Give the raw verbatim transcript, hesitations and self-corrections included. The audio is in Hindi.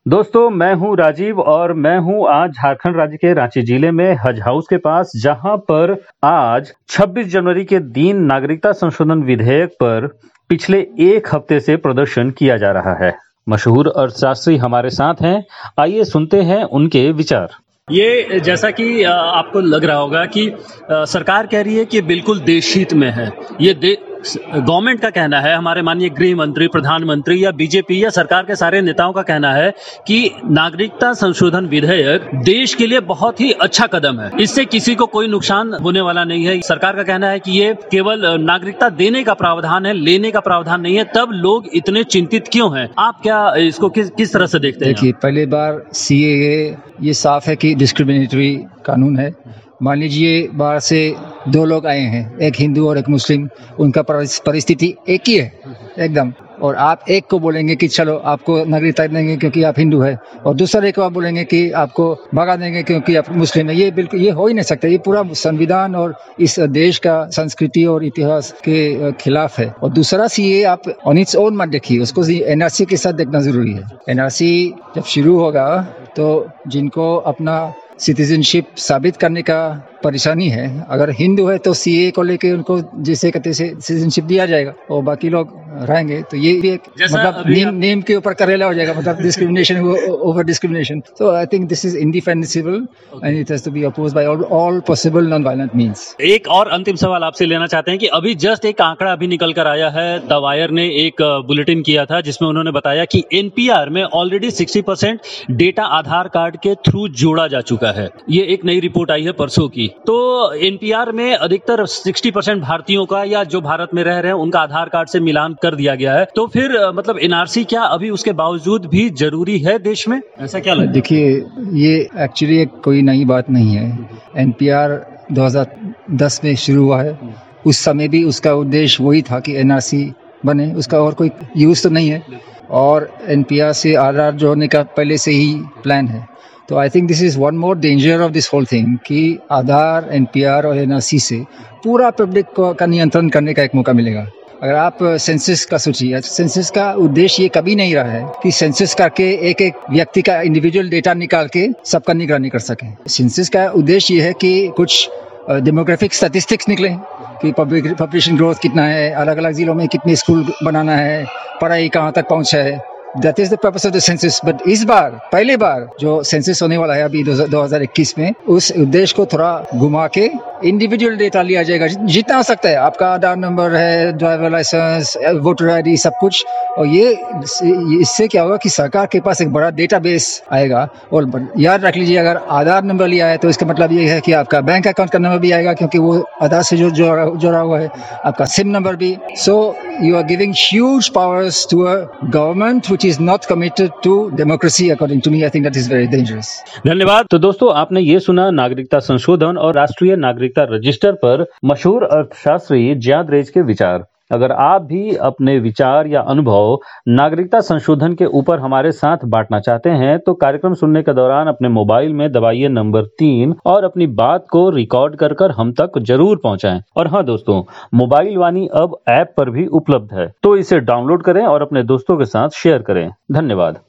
दोस्तों, मैं हूं राजीव और मैं हूं आज झारखंड राज्य के रांची जिले में हज हाउस के पास, जहां पर आज छब्बीस जनवरी के दिन नागरिकता संशोधन विधेयक पर पिछले एक हफ्ते से प्रदर्शन किया जा रहा है। मशहूर अर्थशास्त्री हमारे साथ हैं, आइए सुनते हैं उनके विचार। ये जैसा कि आपको लग रहा होगा कि सरकार कह रही है कि बिल्कुल देश हित में है। ये दे गवर्नमेंट का कहना है, हमारे माननीय गृह मंत्री, प्रधानमंत्री या बीजेपी या सरकार के सारे नेताओं का कहना है कि नागरिकता संशोधन विधेयक देश के लिए बहुत ही अच्छा कदम है। इससे किसी को कोई नुकसान होने वाला नहीं है। सरकार का कहना है कि ये केवल नागरिकता देने का प्रावधान है, लेने का प्रावधान नहीं है। तब लोग इतने चिंतित क्यों हैं? आप क्या इसको किस किस तरह से देखते हैं? देखिए, पहली बार सीएए ये साफ है कि डिस्क्रिमिनेटरी कानून है। मान लीजिए बाहर से दो लोग आए हैं, एक हिंदू और एक मुस्लिम, उनका परिस्थिति एक ही है एकदम, और आप एक को बोलेंगे कि चलो आपको नागरिकता देंगे क्योंकि आप हिंदू है, और दूसरे को आप बोलेंगे कि आपको भगा देंगे क्योंकि आप मुस्लिम है। ये बिल्कुल ये हो ही नहीं सकता। ये पूरा संविधान और इस देश का संस्कृति और इतिहास के खिलाफ है। और दूसरा सीए आप ऑन इट्स ओन मत देखिए, उसको एनआरसी के साथ देखना जरूरी है। एनआरसी जब शुरू होगा तो जिनको अपना सिटीजनशिप साबित करने का परेशानी है, अगर हिंदू है तो सीए को लेके उनको जैसे कहते से सिटीजनशिप दिया जाएगा और बाकी लोग रहेंगे। तो ये भी एक मतलब नेम नेम के ऊपर करेला हो जाएगा, मतलब discrimination over discrimination. So I think this is indefensible and it has to be opposed by all all possible non violent means. एक और अंतिम सवाल आपसे लेना चाहते हैं कि अभी जस्ट एक आंकड़ा अभी निकल कर आया है। द वायर ने एक बुलेटिन किया था जिसमें उन्होंने बताया कि एनपीआर में ऑलरेडी साठ परसेंट डेटा आधार कार्ड के थ्रू जोड़ा जा चुका है। ये एक नई रिपोर्ट आई है परसों की। तो एनपीआर में अधिकतर साठ परसेंट भारतीयों का या जो भारत में रह रहे हैं उनका आधार कार्ड से मिलान कर दिया गया है। तो फिर मतलब एनआरसी क्या अभी उसके बावजूद भी जरूरी है देश में? ऐसा क्या लगता है? देखिए, ये एक्चुअली एक कोई नई बात नहीं है। एनपीआर दो हज़ार दस में शुरू हुआ है। उस समय भी उसका उद्देश्य वही था कि एनआरसी बने, उसका और कोई यूज तो नहीं है। और एनपीआर से आधार जोड़ने का पहले से ही प्लान है। तो I think this is one more danger of this whole thing कि आधार, एनपीआर और एनआरसी से पूरा पब्लिक का नियंत्रण करने का एक मौका मिलेगा। अगर आप सेंसस का सोचिए, सेंसस का उद्देश्य ये कभी नहीं रहा है कि सेंसस करके एक एक व्यक्ति का इंडिविजुअल डेटा निकाल के सबका निगरानी कर सके। सेंसस का उद्देश्य ये है कि कुछ डेमोग्राफिक स्टैटिस्टिक्स निकले कि पॉपुलेशन ग्रोथ कितना है, अलग अलग जिलों में कितने स्कूल बनाना है, पढ़ाई कहाँ तक पहुँचा है। That is the purpose of the census. But इस बार पहली बार जो सेंसस होने वाला है अभी दो हज़ार इक्कीस में, उस उद्देश्य को थोड़ा घुमा के इंडिविजुअल डेटा लिया जाएगा जितना हो सकता है। आपका आधार नंबर है, ड्राइवर लाइसेंस, वोटर आईडी, सब कुछ। और ये इससे क्या होगा कि सरकार के पास एक बड़ा डेटाबेस आएगा। और याद रख लीजिए, अगर आधार नंबर लिया है तो इसका मतलब ये है कि आपका बैंक अकाउंट का नंबर भी आएगा क्योंकि वो आधार से जो जोड़ा हुआ है, आपका सिम नंबर भी। So you are giving huge powers to a government which is not committed to democracy. According to me, I think that is very dangerous. धन्यवाद। तो दोस्तों, आपने ये सुना नागरिकता संशोधन और राष्ट्रीय नागरिकता रजिस्टर पर मशहूर अर्थशास्त्री जियाद रेज के विचार। अगर आप भी अपने विचार या अनुभव नागरिकता संशोधन के ऊपर हमारे साथ बांटना चाहते हैं तो कार्यक्रम सुनने के दौरान अपने मोबाइल में दबाइए नंबर तीन और अपनी बात को रिकॉर्ड कर कर हम तक जरूर पहुंचाएं। और हाँ दोस्तों, मोबाइल वाणी अब ऐप पर भी उपलब्ध है, तो इसे डाउनलोड करें और अपने दोस्तों के साथ शेयर करें। धन्यवाद।